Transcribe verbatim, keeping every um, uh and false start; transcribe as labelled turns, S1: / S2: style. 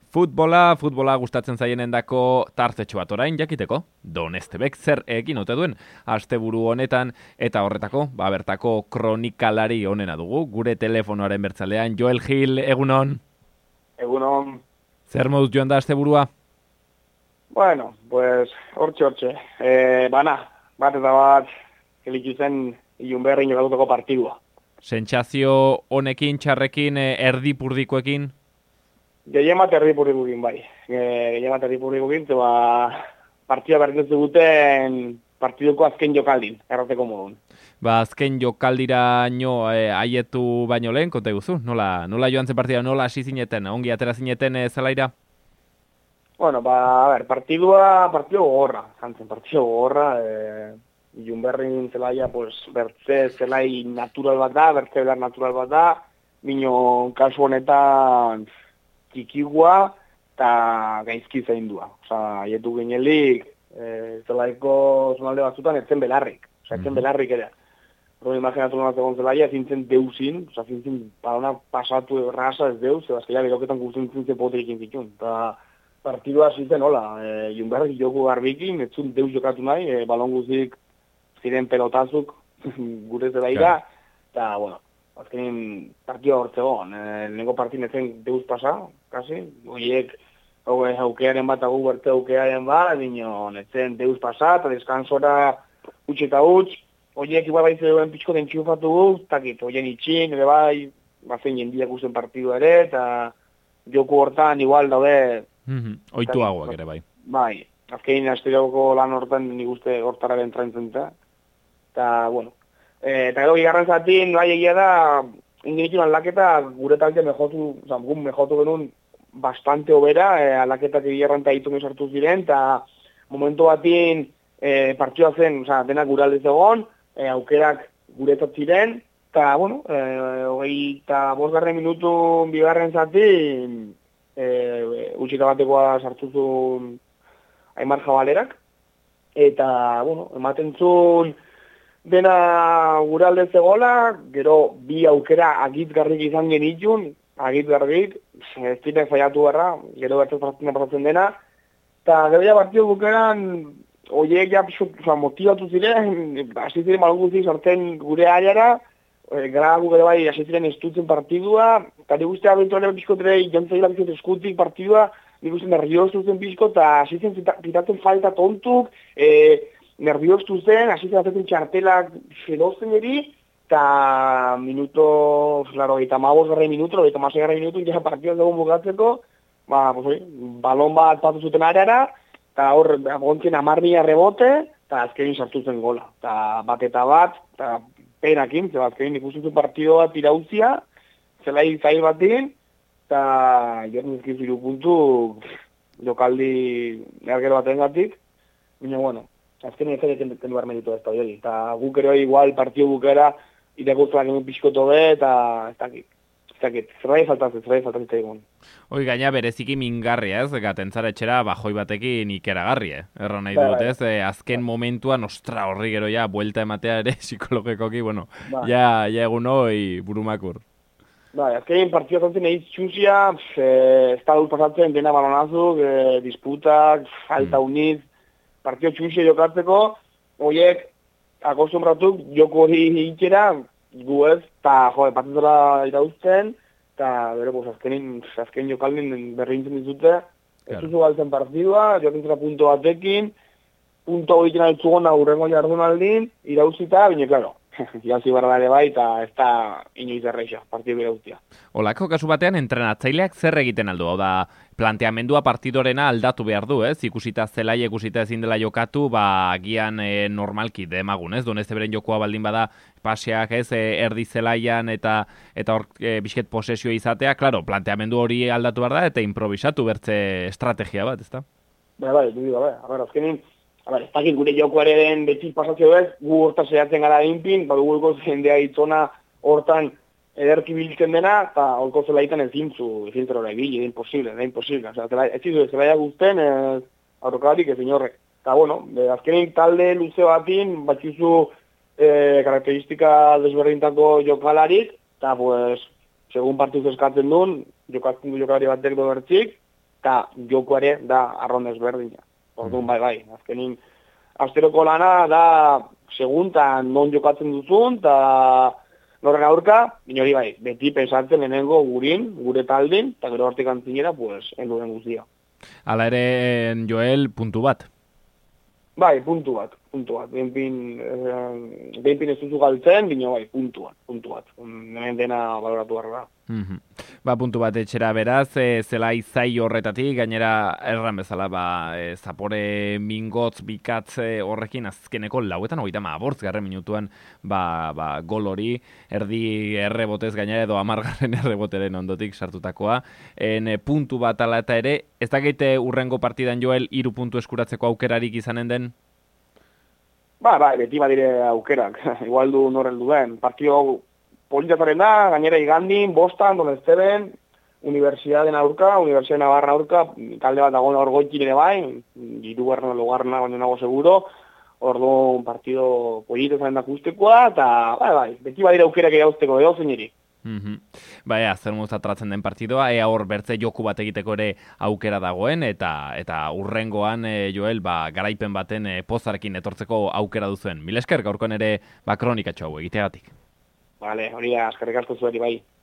S1: Futbola, futbola gustatzen zaienendako tartetxo bat orain jakiteko. Donestebek zer egin ote duen asteburu honetan eta horretako, ba bertako kronikalari honena dugu. Gure telefonoaren bertzalean Joel Gil, egunon.
S2: Egunon.
S1: Zer moduz joan da asteburua?
S2: Bueno, pues hortxe hortxe. Eh, bana, bat eta bat gelitu zen ilun berrin jogatutako partidua.
S1: Sentsazio honekin, txarrekin, erdipurdikoekin?
S2: Gehien bat erdipurdikoekin bai. Gehien bat erdipurdikoekin, zeba partida berdintzen duten partiduko azken jokaldin, errateko modun.
S1: Ba, azken jokaldira nio eh, aietu baino lehen, konta guzu? Nola, nola joan zen partida, nola hasi zineten, ongi atera zineten eh, zelaira?
S2: Bueno, ba, a ver, partidua, partido gogorra, zantzen, partido gogorra, eh, ilun berrin zelaia, pues, bertze zelai natural bat da, bertze belar natural bat da, bino kasu honetan txikigua eta gaizki zaindua. Osa, aietu ginelik, e, zelaiko zonalde batzutan etzen belarrik. Osa, etzen belarrik ere. Horren imaginatu nolaz egon zelaia, zintzen deusin, osa, zintzen parona pasatu erraza ez deuz, eta azkaila beroketan guztien zintzen poterik inzitun. Eta partidua zintzen, hola, e, junberrik joku garbikin, etzun deuz jokatu nahi, e, balon guztik ziren pelotazuk gure zelaira, eta, bueno, azkenin partidua hortzegon, e, lehenko partidin etzen deuz pasa, kasi, oiek aukearen bat agu berte aukearen bat, dino, netzen deuz pasa, eta deskansora utxe eta utx, oiek igual baiz duen pixko den txufatu guz, takit, oien itxin, ere bai, bazen jendiak usten partidu ere, eta joku hortan igual daude...
S1: Mm-hmm. Oituagoak ere bai.
S2: Bai, azkenin asterioko lan hortan nik uste hortararen traintzen eta, eta, bueno, e, eta gero bigarren zatin, bai egia da, ingenitzen aldaketa gure talde mejotu, oza, gun mejotu genuen bastante obera, e, aldaketak egiarran eta hitu mesartu ziren, eta momentu batin e, partioa zen, oza, denak gure aldez egon, e, aukerak guretzat ziren, eta, bueno, e, hogei eta bosgarren minutu bigarren zatin, e, utxita batekoa sartu zuen Aimar Jabalerak, eta, bueno, ematen zuen dena gure aldez egola, gero bi aukera agitgarrik izan genitun, agitgarrik, ez ziren faiatu barra, gero bertuz partizena pasatzen dena, eta gero ja partidu bukeran, oiek ja oza, motivatu ziren, hasi ziren balonguzi sortzen gure aiara, e, gara gu gero bai hasi ziren estutzen partidua, eta nik uste abentuaren pixkotrei jantzaila bizot eskutik partidua, nik uste nerviostu zen pixko, eta hasi zen pitatzen falta tontuk, e, nerviostu zen, hasi zen atetzen txartelak ferozen eri, eta minuto, claro, eta mabos garra minuto, eta masai garra minuto, ja partidua zegoen bukatzeko, ba, pues, oi, balon bat patu zuten areara, eta hor, gontzen amarria rebote, eta azkenin sartu zen gola. Eta bat eta bat, eta penakin, zeba azkenin ikusten zuen partido bat irauzia, zelai zail batin, eta jorn ezkiz iru puntu jokaldi ergero baten gatik, baina, bueno, azkenin ez egiten kendu behar meritu ez da hori. Eta guk ere igual partido bukera, irakurtzak egin pixkoto be, eta ez dakit. Ez dakit, zerbait faltatzen, zerbait faltatzen egon.
S1: Hoi gaina bereziki mingarria ez, gatentzara etxera bajoi batekin ikeragarri, eh? Erra nahi dut ez, eh, azken momentuan, ostra horri gero ja, buelta ematea ere psikologikoki, bueno, ba. ja, ja egun hoi burumakur.
S2: Bai, azkenin partidua zantzen egin txusia, ez da dut pasatzen dena balonazuk, e, disputak, falta mm. uniz, partido txusia jokatzeko, horiek akostumbratuk joko hori ikera, gu ez, eta jo, partitzela irauzten, eta bero, pues, azkenin, azken jokaldin berrintzen dizute, ez duzu galtzen partidua, jokintzera punto batekin, punto egiten altzugon aurrengo jardunaldin, irauzita, bine, klaro, jantzi barra ere bai, eta ez da inoiz erreixa, partidu irauztia.
S1: Olako kasu batean, entrenatzaileak zer egiten aldu? Hau da, planteamendua partidorena aldatu behar du, ez? Ikusita zelai, ikusita ezin dela jokatu, ba, agian e, normalki demagun, ez? Donesteberen jokoa baldin bada paseak, ez? E, erdi zelaian eta eta hor e, bisket posesio izatea, klaro, planteamendu hori aldatu behar da, eta improvisatu bertze estrategia bat, ez da?
S2: Bai, bai, du bai, a ber, azkenin, a ber, ez dakit gure jokoaren betxit pasazio ez, gu horta zehatzen gara inpin, badu gulko jendea itzona hortan ederki biltzen dena, eta holko zelaitan ez zintzu, ez zintzera egile, da imposible, da imposible. Osa, zela, ez zizu, zelaia guzten, ez aurrokarik ez inorrek. Eta, bueno, de, azkenin talde luze batin, batxizu eh, karakteristika desberdintako jokalarik, eta, pues, segun partuz eskatzen duen, jokatzen du jokalari batek do bertzik, eta jokoare da arron ezberdina. Orduan, bai, bai, azkenin, asteroko lana da segunta non jokatzen duzun, eta norren aurka, hori bai, beti pensatzen lehenengo gurin, gure taldin, eta gero hortik antzinera, pues, enduren guztia.
S1: Hala ere, Joel, puntu bat?
S2: Bai, puntu bat, puntu bat. Behinpin, eh, behinpin ez duzu galtzen, bino bai, puntu bat, puntu bat. Hemen dena baloratu behar da.
S1: Mm-hmm. Ba, puntu bat etxera beraz, e, zela izai horretatik, gainera erran bezala, ba, e, zapore mingotz bikatz horrekin azkeneko lauetan hogeita ma abortz garren minutuan, ba, ba, gol hori, erdi errebotez gainera edo amargarren erreboteren ondotik sartutakoa. En, e, puntu bat ala eta ere, ez dakite urrengo partidan Joel hiru puntu eskuratzeko aukerarik izanen den?
S2: Ba, ba, beti badire aukerak, igual du norrel duen. Partio politazaren da, gainera igandin, bostan, donezteben, Universidaden aurka, Universidaden Navarra aurka, talde bat dagoen hor goikin ere bai, hirugarren logarna baino nago seguro, orduan partido politazaren da kustekoa, eta bai, bai, beti badire aukerak irauzteko edo zeineri.
S1: Mm-hmm. Baina, zer mozta tratzen den partidoa, ea hor bertze joku bat egiteko ere aukera dagoen, eta eta urrengoan, e, Joel, ba, garaipen baten e, pozarekin etortzeko aukera duzuen. Mil esker, gaurkoan ere, ba, kronikatxo hau egiteagatik.
S2: Vale, hori da, eskerrik asko zuari bai.